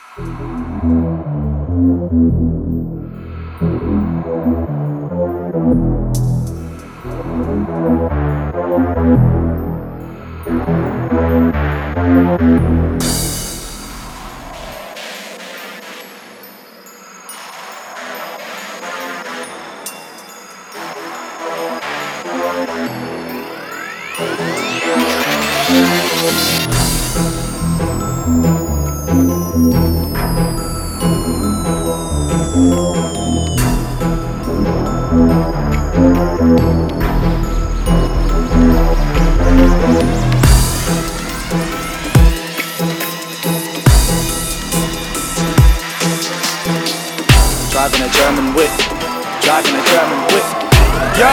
Driving a German whip, driving a German whip. Yo!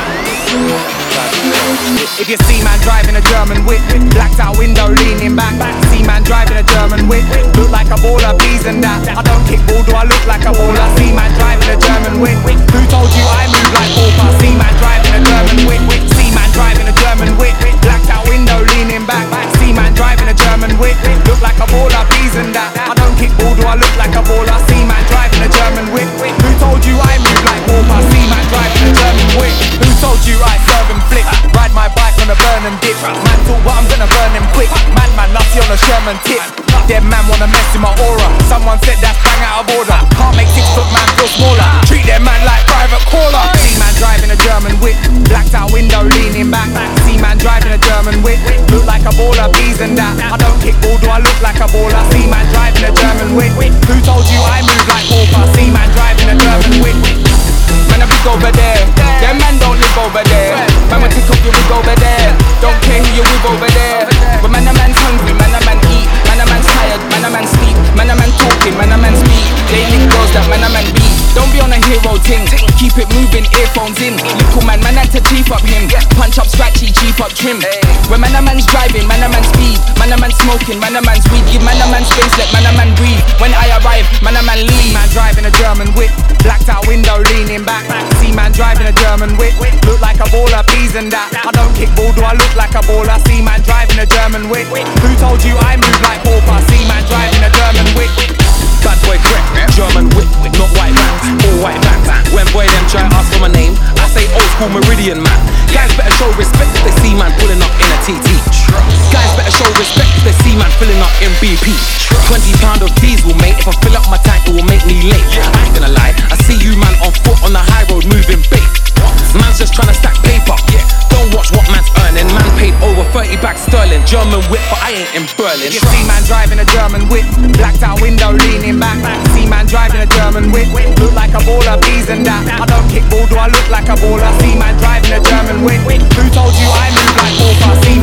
If you see man driving a German whip, blacked out window leaning back. See man driving a German whip, look like a baller, bees and that. I don't kick ball, do I look like a baller? See man driving a German whip. Who told you I move like Hawker? See man driving a German whip. See man driving a German whip, blacked out window leaning back. See man driving a German whip, look like a baller, bees and that. I don't kick ball, do I look like a baller? See man driving a German whip. Who told you I move like Hawker? See man driving a German whip. Who told you I serve and flick? Ride my bike on a burn and dip. Man thought, but I'm gonna burn him quick. Man nutty on a Sherman tip. Dead man wanna mess in my aura. Someone said that's bang out of order. Can't make 6 foot man feel smaller. Treat them man like private caller. See man driving a German whip, blacked out window leaning back. See man driving a German whip, look like a baller, bees and that. I don't kick ball, do I look like a baller? See man driving a German whip. Who told you I move like Hawker? See man driving a German whip. Man, I big over there. Them man don't live over there. Man, we take up your wig over there. Don't care who you with over there. But man, a man's hungry, man, a man eat. Man, a man's tired, man, a man sleep. Man, a man talking, man, a man speak. They link girls that man, a man beat. Don't be on a hero ting. Keep it moving, earphones in. Little man, man had to teeth up him. Punch up scratchy, cheap up trim. When man, a man's driving, man, a man speed. Man, a man smoking, man, a man's weed. Give man, a man space, let man, a man breathe. When I arrive, man, a man leave. Man driving a German whip, blacked out window leaning back. See man driving a German whip, look like a baller, bees and that. I don't kick ball, do I look like a baller? See man driving a German whip. Who told you I move like Hawker? See man driving a German whip. Bad boy crap, German whip, not white vans, all white vans. When boy them try ask for my name, I say old school Meridian man. Guys better show respect if they see man pulling up in a TT. Guys better show respect if they see man filling up in BP. 20 pound of diesel, mate. If I fill up my tank, it will make me late. I ain't gonna lie, I see you man on foot on the high road moving bait. Man's just trying to stack paper. Don't watch what man's earning. Man paid over 30 bags sterling. German whip, but I ain't in Berlin. You see man driving a German whip, blacked out window leaning back. See man driving a German whip, look like a baller, bees and that. I don't kick ball, do I look like a baller? See man driving a German whip. Who told you I move like Hawker? See